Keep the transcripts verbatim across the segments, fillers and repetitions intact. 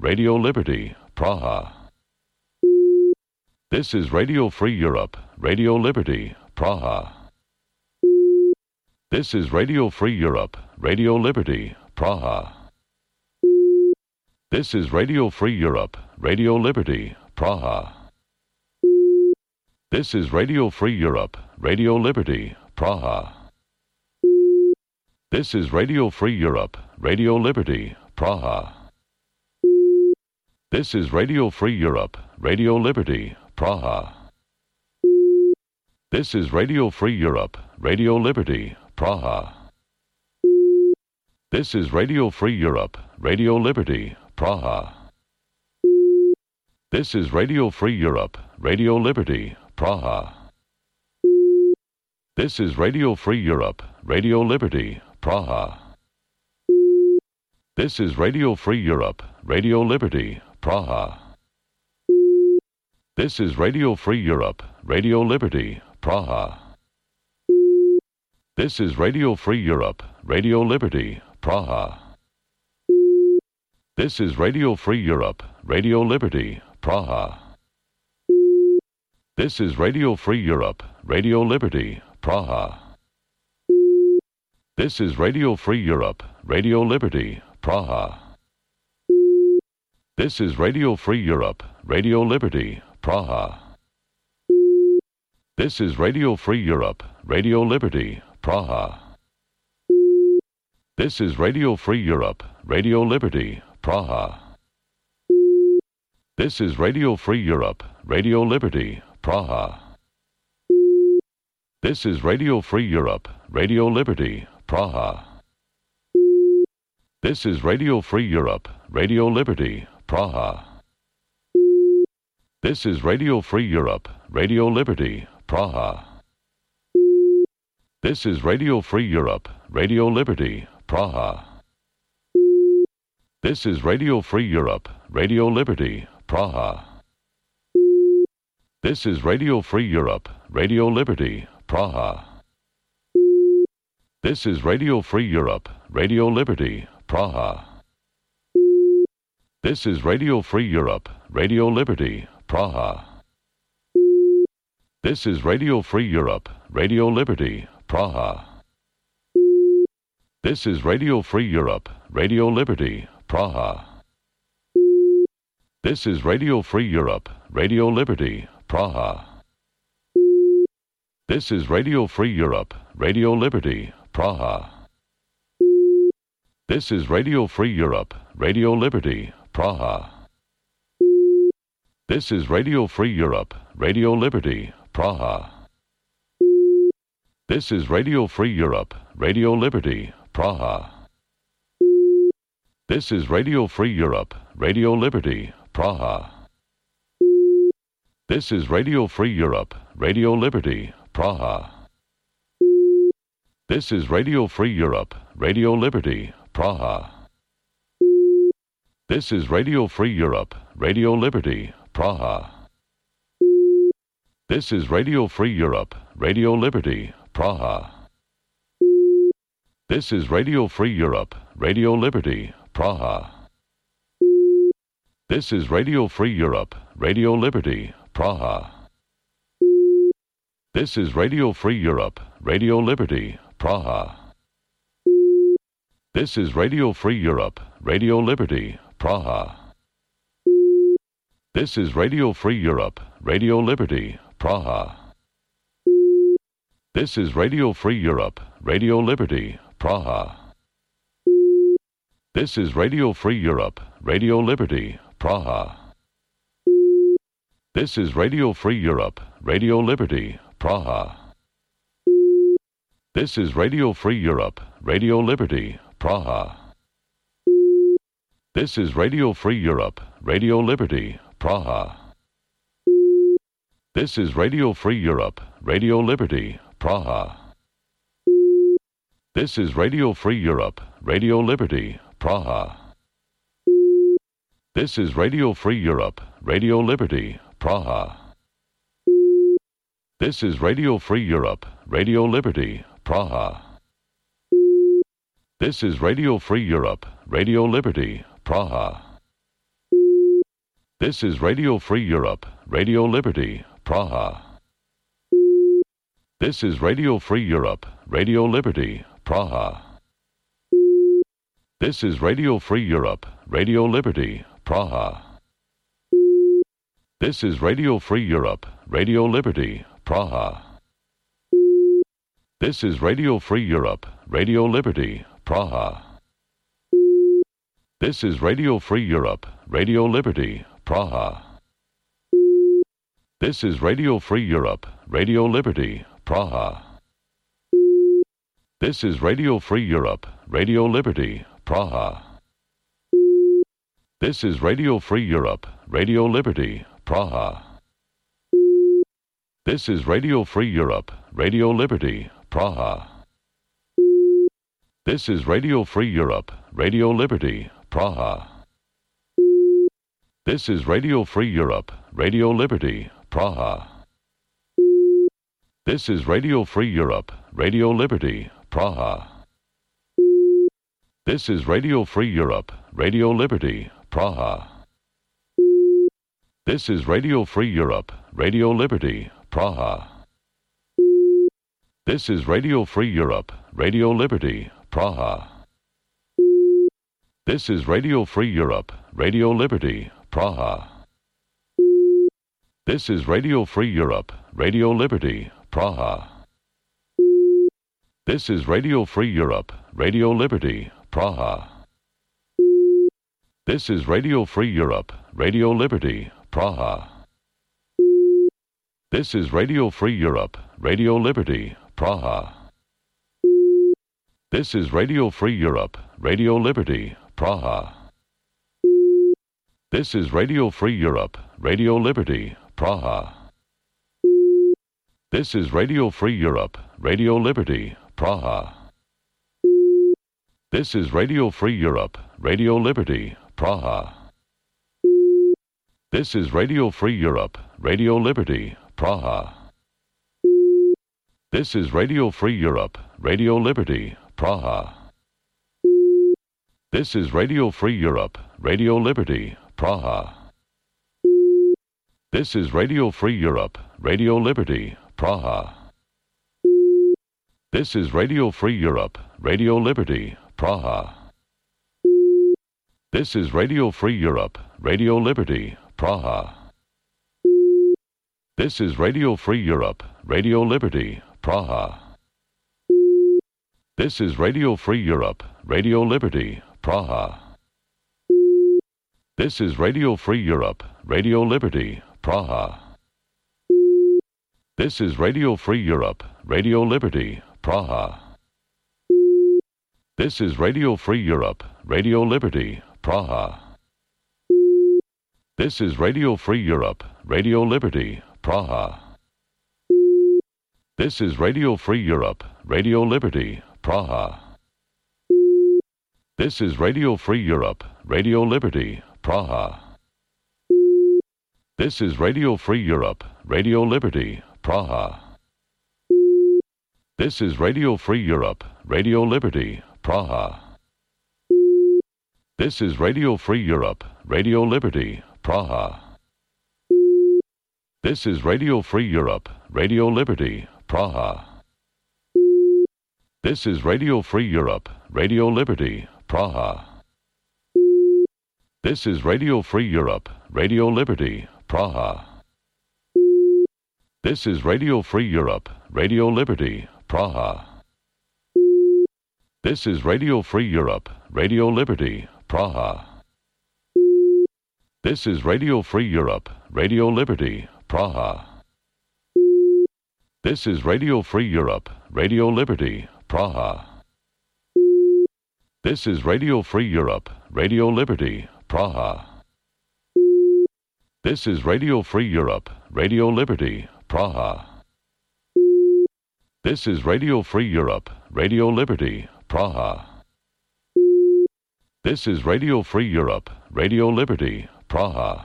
Radio Liberty, Praha. This is Radio Free Europe, Radio Liberty, Praha. This is Radio Free Europe, Radio Liberty, Praha. This is Radio Free Europe, Radio Liberty, Praha. This is Radio Free Europe, Radio Liberty, Praha. This is Radio Free Europe, Radio Liberty, Praha. This is Radio Free Europe, Radio Liberty, Praha. This is Radio Free Europe, Radio Liberty, Praha. This is Radio Free Europe, Radio Liberty, Praha. This is Radio Free Europe, Radio Liberty, Praha. This is Radio Free Europe, Radio Liberty, Praha. This is Radio Free Europe, Radio Liberty, Praha. This is Radio Free Europe, Radio Liberty, Praha. This is Radio Free Europe, Radio Liberty, Praha. This is Radio Free Europe, Radio Liberty, Praha. This is Radio Free Europe, Radio Liberty, Praha. This is Radio Free Europe, Radio Liberty, Praha. This is Radio Free Europe, Radio Liberty, Praha. This is Radio Free Europe, Radio Liberty, Praha. This is Radio Free Europe, Radio Liberty, Praha. This is Radio Free Europe, Radio Liberty, Praha. This is Radio Free Europe, Radio Liberty, Praha. This is Radio Free Europe, Radio Liberty, Praha. This is Radio Free Europe, Radio Liberty, Praha. This is Radio Free Europe, Radio Liberty, Praha. This is Radio Free Europe, Radio Liberty, Praha. This is Radio Free Europe, Radio Liberty, Praha. This is Radio Free Europe, Radio Liberty, Praha. This is Radio Free Europe, Radio Liberty, Praha. This is Radio Free Europe, Radio Liberty, Praha. This is Radio Free Europe, Radio Liberty, Praha. This is Radio Free Europe, Radio Liberty, Praha. This is Radio Free Europe, Radio Liberty, Praha. This is Radio Free Europe, Radio Liberty, Praha. This is Radio Free Europe, Radio Liberty, Praha. This is Radio Free Europe, Radio Liberty, Praha. This is Radio Free Europe, Radio Liberty, Praha. This is Radio Free Europe, Radio Liberty, Praha. This is Radio Free Europe, Radio Liberty, Praha. This is Radio Free Europe, Radio Liberty, Praha. This is Radio Free Europe, Radio Liberty, Praha. This is Radio Free Europe, Radio Liberty, Praha. This is Radio Free Europe, Radio Liberty, Praha. This is Radio Free Europe, Radio Liberty, Praha. This is Radio Free Europe, Radio Liberty, Praha. This is Radio Free Europe, Radio Liberty, Praha. This is Radio Free Europe, Radio Liberty, Praha. This is Radio Free Europe, Radio Liberty, Praha. This is Radio Free Europe, Radio Liberty, Praha. This is Radio Free Europe, Radio Liberty, Praha. This is Radio Free Europe, Radio Liberty, Praha. This is Radio Free Europe, Radio Liberty, Praha. This is Radio Free Europe, Radio Liberty, Praha. This is Radio Free Europe, Radio Liberty, Praha. This is Radio Free Europe, Radio Liberty, Praha. This is Radio Free Europe, Radio Liberty, Praha. This is Radio Free Europe, Radio Liberty, Praha. This is Radio Free Europe, Radio Liberty, Praha. This is Radio Free Europe, Radio Liberty, Praha. This is Radio Free Europe, Radio Liberty, Praha. This is Radio Free Europe, Radio Liberty, Praha. This is Radio Free Europe, Radio Liberty, Praha. This is Radio Free Europe, Radio Liberty, Praha. This is Radio Free Europe, Radio Liberty, Praha. This is Radio Free Europe, Radio Liberty, Praha. This is Radio Free Europe, Radio Liberty, Praha. This is Radio Free Europe, Radio Liberty, Praha. This is Radio Free Europe, Radio Liberty, Praha. This is Radio Free Europe, Radio Liberty, Praha. This is Radio Free Europe, Radio Liberty, Praha. This is Radio Free Europe, Radio Liberty, Praha. This is Radio Free Europe, Radio Liberty, Praha. This is Radio Free Europe, Radio Liberty, Praha. This is Radio Free Europe, Radio Liberty, Praha. This is Radio Free Europe, Radio Liberty, Praha. This is Radio Free Europe, Radio Liberty, Praha. This is Radio Free Europe, Radio Liberty, Praha. This is Radio Free Europe, Radio Liberty, Praha. This is Radio Free Europe, Radio Liberty, Praha. This is Radio Free Europe, Radio Liberty, Praha. This is Radio Free Europe, Radio Liberty, Praha. This is Radio Free Europe, Radio Liberty, Praha. This is Radio Free Europe, Radio Liberty, Praha. This is Radio Free Europe, Radio Liberty, Praha. This is Radio Free Europe, Radio Liberty, Praha. This is Radio Free Europe, Radio Liberty, Praha. This is Radio Free Europe, Radio Liberty, Praha. This is Radio Free Europe, Radio Liberty, Praha. This is Radio Free Europe, Radio Liberty, Praha. This is Radio Free Europe, Radio Liberty, Praha. This is Radio Free Europe, Radio Liberty, Praha. This is Radio Free Europe, Radio Liberty, Praha. This is Radio Free Europe, Radio Liberty, Praha. This is Radio Free Europe, Radio Liberty, Praha. This is Radio Free Europe, Radio Liberty, Praha. This is Radio Free Europe, Radio Liberty, Praha. This is Radio Free Europe, Radio Liberty, Praha. This is Radio Free Europe, Radio Liberty, Praha. This is Radio Free Europe, Radio Liberty, Praha. This is Radio Free Europe, Radio Liberty, Praha. This is Radio Free Europe, Radio Liberty, Praha. This is Radio Free Europe, Radio Liberty, Praha. This is Radio Free Europe, Radio Liberty, Praha. This is Radio Free Europe, Radio Liberty, Praha. This is Radio Free Europe, Radio Liberty, Praha. This is Radio Free Europe, Radio Liberty, Praha. This is Radio Free Europe, Radio Liberty, Praha. This is Radio Free Europe, Radio Liberty, Praha. This is Radio Free Europe, Radio Liberty, Praha.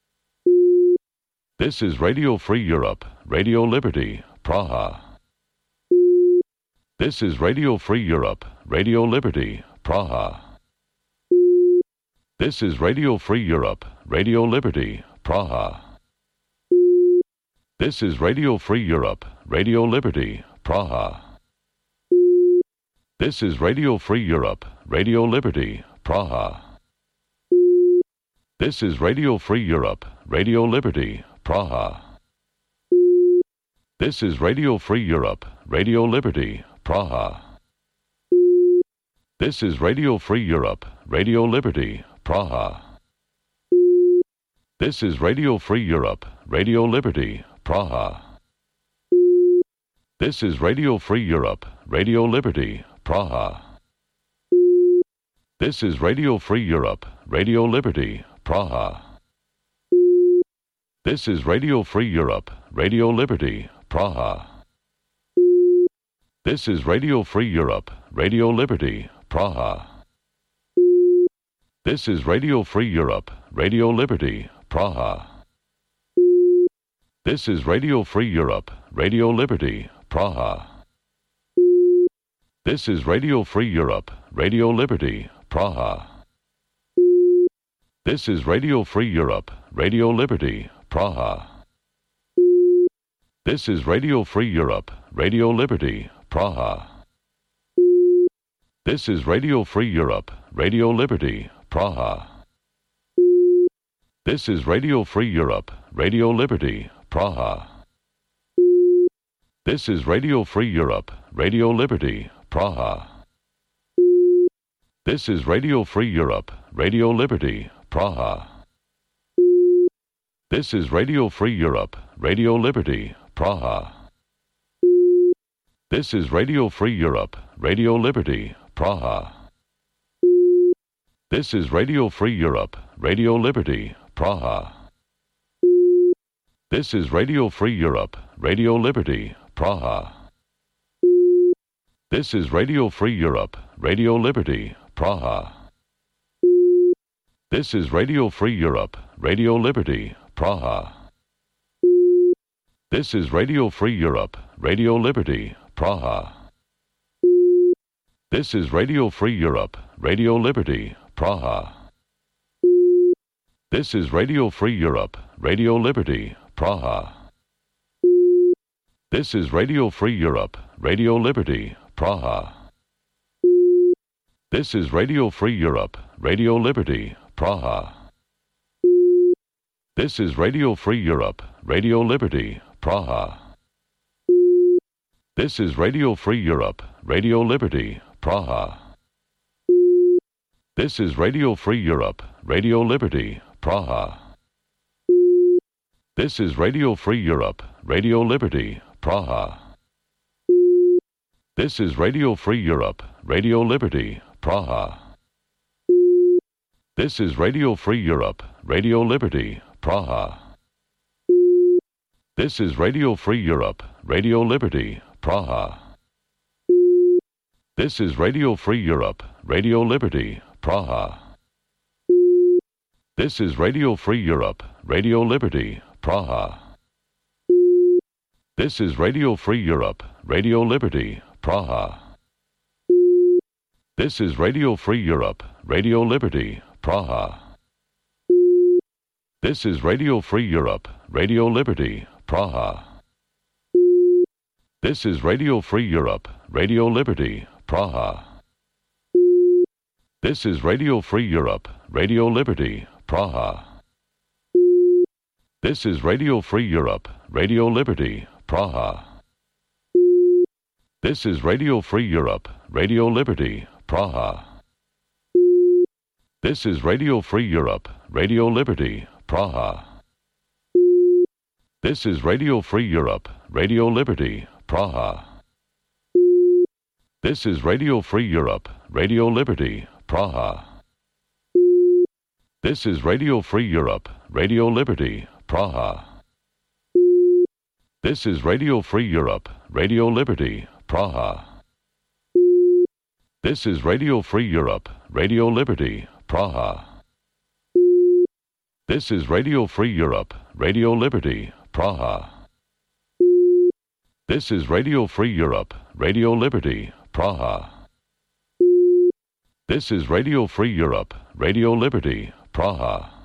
This is Radio Free Europe, Radio Liberty, Praha. This is Radio Free Europe, Radio Liberty, Praha. This is Radio Free Europe, Radio Liberty, Praha. This is Radio Free Europe, Radio Liberty, Praha. This is Radio Free Europe, Radio Liberty, Praha. This is Radio Free Europe, Radio Liberty, Praha. This is Radio Free Europe, Radio Liberty, Praha. This is Radio Free Europe, Radio Liberty, Praha. This is Radio Free Europe, Radio Liberty, Praha. This is Radio Free Europe, Radio Liberty, Praha. This is Radio Free Europe, Radio Liberty, Praha. This is Radio Free Europe, Radio Liberty, Praha. This is Radio Free Europe, Radio Liberty, Praha. This is Radio Free Europe, Radio Liberty, Praha. This is Radio Free Europe, Radio Liberty, Praha. This is Radio Free Europe, Radio Liberty, Praha. This is Radio Free Europe, Radio Liberty, Praha. This is Radio Free Europe, Radio Liberty, Praha. This is Radio Free Europe, Radio Liberty, Praha. This is Radio Free Europe, Radio Liberty, Praha. This is Radio Free Europe, Radio Liberty, Praha. This is Radio Free Europe, Radio Liberty, Praha. This is Radio Free Europe, Radio Liberty, Praha. This is Radio Free Europe, Radio Liberty, Praha. This is Radio Free Europe, Radio Liberty, Praha. This is Radio Free Europe, Radio Liberty, Praha. This is Radio Free Europe, Radio Liberty, Praha. This is Radio Free Europe, Radio Liberty, Praha. This is Radio Free Europe, Radio Liberty, Praha. This is Radio Free Europe, Radio Liberty, Praha. This is Radio Free Europe, Radio Liberty, Praha. This is Radio Free Europe, Radio Liberty, Praha. This is Radio Free Europe, Radio Liberty, Praha. This is Radio Free Europe, Radio Liberty, Praha. This is Radio Free Europe, Radio Liberty, Praha. This is Radio Free Europe, Radio Liberty, Praha. This is Radio Free Europe, Radio Liberty, Praha. This is Radio Free Europe, Radio Liberty, Praha. This is Radio Free Europe, Radio Liberty, Praha. This is Radio Free Europe, Radio Liberty, Praha. This is Radio Free Europe, Radio Liberty, Praha. This is Radio Free Europe, Radio Liberty, Praha. This is Radio Free Europe, Radio Liberty, Praha. This is Radio Free Europe, Radio Liberty, Praha. This is Radio Free Europe, Radio Liberty, Praha. This is Radio Free Europe, Radio Liberty, Praha. This is Radio Free Europe, Radio Liberty, Praha. This is Radio Free Europe, Radio Liberty, Praha. This is Radio Free Europe, Radio Liberty, Praha. This is Radio Free Europe, Radio Liberty, Praha. This is Radio Free Europe, Radio Liberty, Praha. This is Radio Free Europe, Radio Liberty, Praha. This is Radio Free Europe, Radio Liberty, Praha. This is Radio Free Europe, Radio Liberty, Praha. This is Radio Free Europe, Radio Liberty, Praha. This is Radio Free Europe, Radio Liberty, Praha. This is Radio Free Europe, Radio Liberty, Praha. This is Radio Free Europe, Radio Liberty, Praha.